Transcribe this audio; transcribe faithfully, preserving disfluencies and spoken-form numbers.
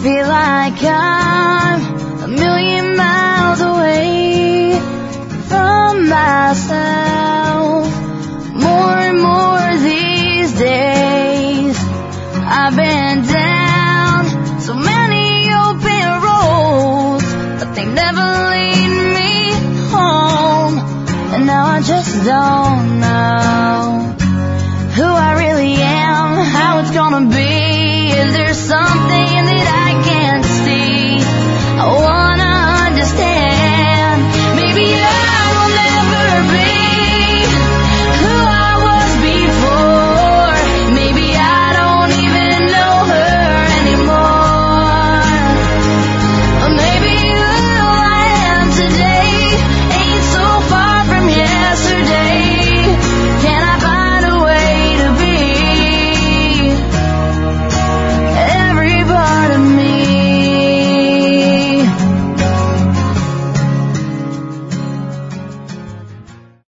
feel like I'm a million miles away from myself. More and more these days, I've been down so many open roads, but they never lead me home. And now I just don't know who I really am, how it's gonna be. Is there something